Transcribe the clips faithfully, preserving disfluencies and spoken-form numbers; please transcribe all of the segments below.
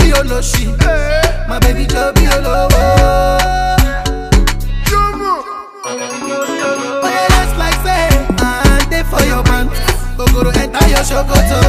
choppy oloshi. My baby choppy olowo. Oh yeah, that's like say, and they for your man. Go go to enter your shokoto.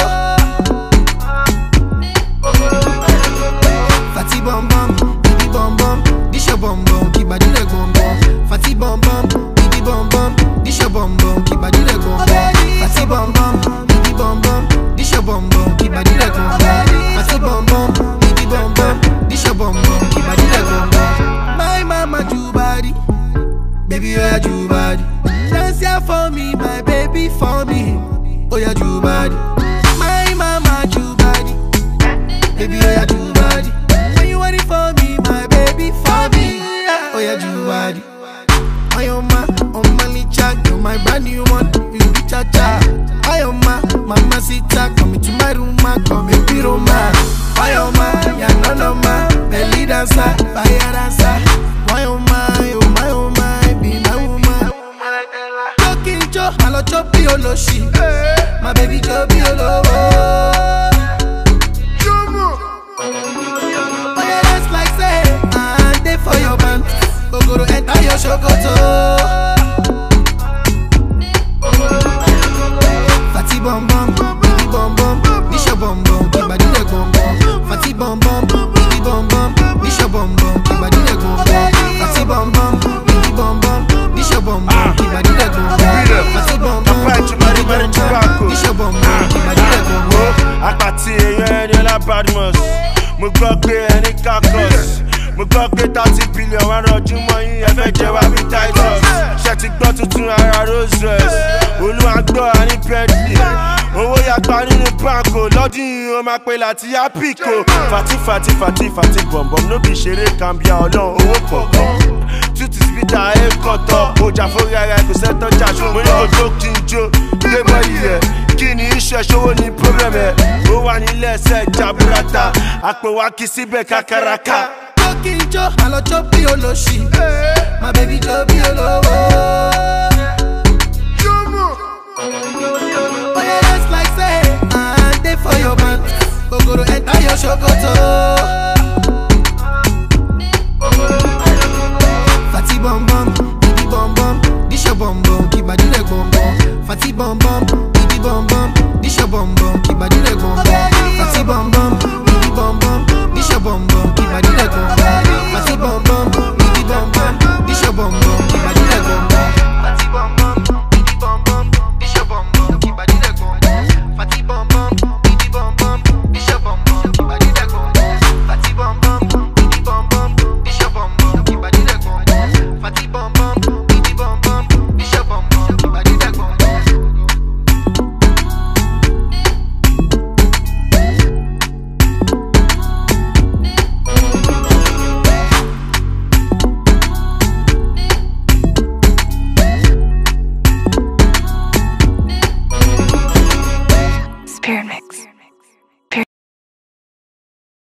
Fatty bum bum, baby bum bum, this your bum bum, keep body leg bum bum. Fatty bum bum, baby bum bum, this your bum bum, keep body leg bum bum. Fatty bum bum, baby bum bum, this your bum bum, keep body leg bum bum. Fatty bum bum, baby bum bum, this your bum bum, keep body leg bum bum. My mama do body, baby oh yeah do body. Dance here for me, my baby for me. Oh yeah do body. My mama do body, baby oh yeah do body. When you want it for me, my baby for me. Oh yeah do body. My oma, on my licha, you're my brand new one. You be cha cha. My oma, mama sita, come into my room, come and be Roma. My oma, ya no no ma, belly dancer, fire dancer. My oma, oh my oma, be my woman. Talking jo, I love choppy oloshi. My baby choppy olowo. Oh yeah, that's like say, and they for your man. Go go to enter your shokoto. Fatty bum bum, baby bum bum, this your bum bum, keep body leg bum bum. Fatty bum bum, baby bum bum, this your bum bum, keep body leg bum bum. Fatty bum bum, baby bum bum, this your bum bum, keep body leg bum bum. Fatty bum bum, baby bum bum, this your bum bum, keep body leg bum bum. Apati eyan ni la Badmus, mo gbọ́ pé ẹni kakos. Mo gbọ́ pé thirty billion wá rọjú mọ́ yín ẹ fẹ́ jẹ wá bí Titus. Ṣé ti gbọ́ tuntun ara Rolls Royce? Olúwa gbọ́ àní Bentley. Owó yàgbá nínú banko lọ́dún yìí ó máa pe láti Apico. Fati fati fati fati bọ̀m̀bọ̀m ló bí ṣeré kàmbíà ọlọ́run owó pọ̀pọ̀. Tuti spita ẹ̀ kọ̀tọ̀. Ọjà fórí ara ẹ̀ kò sẹ́tọ̀ jà ṣùgbọ́n mo ní kò jó kí n jó. Gbé bọ́ọ̀lì rẹ̀ kí ni iṣẹ́ ṣòwò ní problem ẹ̀. Ó wà nílẹ̀ ẹsẹ̀ jaburata. Àpò wa kì í síbẹ̀ kákàràkà. Kinjo, I love choppy oloshi. My baby choppy olowo. Oh yeah, that's like say, and they for your man. Go go to enter your shokoto. Fatty bum bum, baby bum bum, this your bum bum, keep body leg bum bum. Fatty bum bum.